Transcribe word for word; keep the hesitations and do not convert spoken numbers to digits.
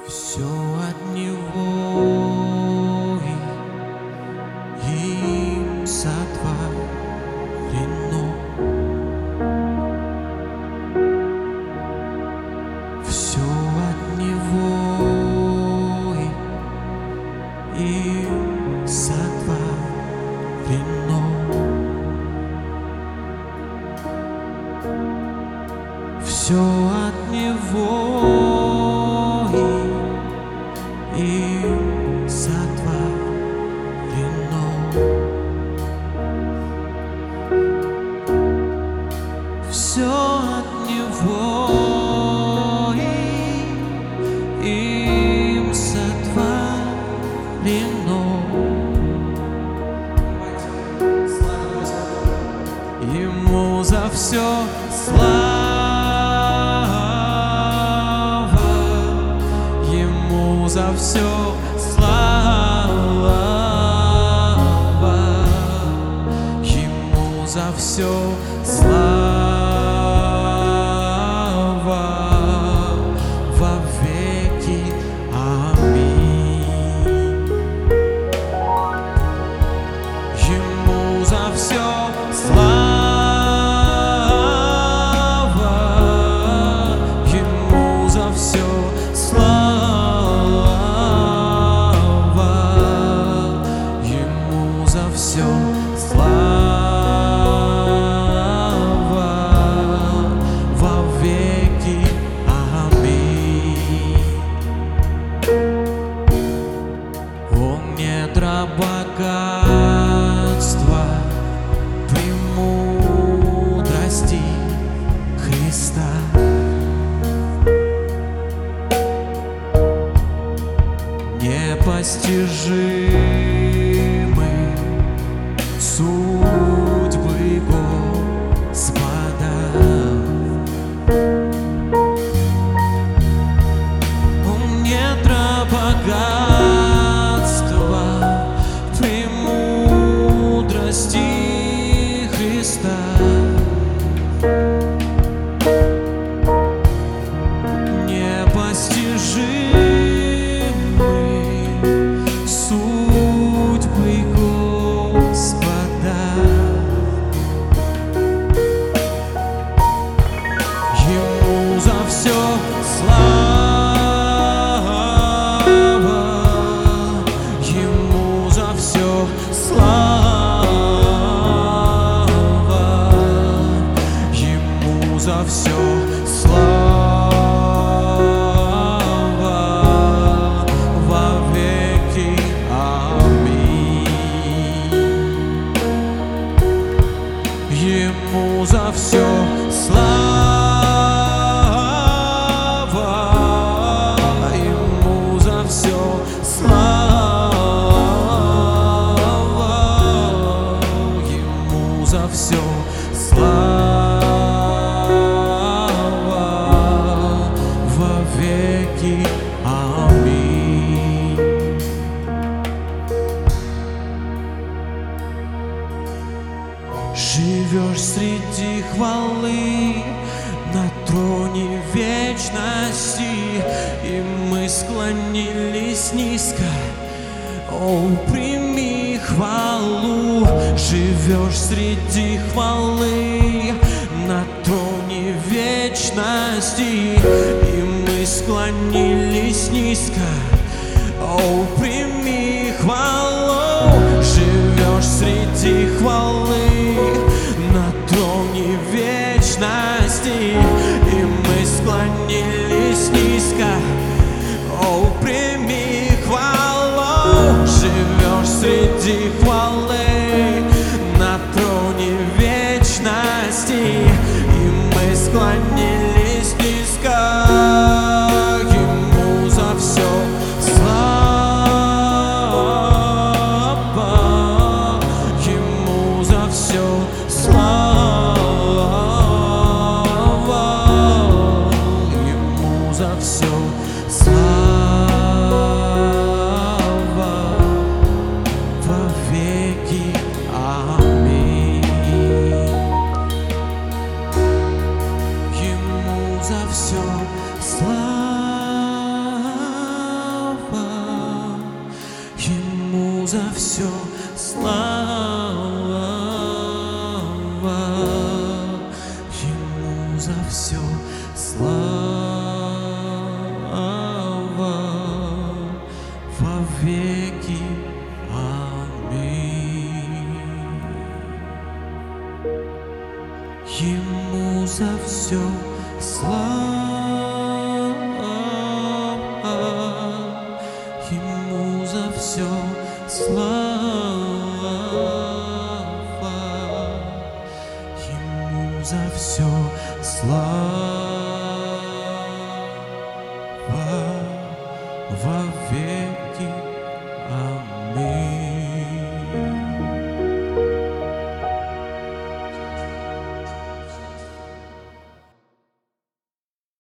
Все от Него и им сотворено. Все от Него и им сотворено. Все от Него и сотворено. Все от Него и им сотворено. Ему за все слава, Ему за все слава, Ему за все слава во веки. Аминь. Ему за все слава, Ему за все слава, Ему за все слава во веки. Аминь. Он недра богатства премудрости Христа. Непостижимы судьбы Господа. Он недра богатства премудрости Христа. Непостижимы судьбы Господа. Ему за все слава, Ему за все слава, Ему за все слава во веки. Аминь. Ему за все слава, Ему за все слава, Ему за все слава во веки. Аминь. Живешь среди хвалы на троне вечности, и мы склонились низко. О, прими хвалу. Живешь среди хвалы на троне вечности, и мы склонились низко. О, прими хвалу. Живешь среди хвалы на троне вечности, и мы склонились низко. О, прими хвалу. Живешь среди хвалы на троне вечности, и мы склонились низко. Ему за все слава, Ему за все слава, Ему за все слава во веки. Аминь. Ему за все слава. за все слава, Ему за все слава.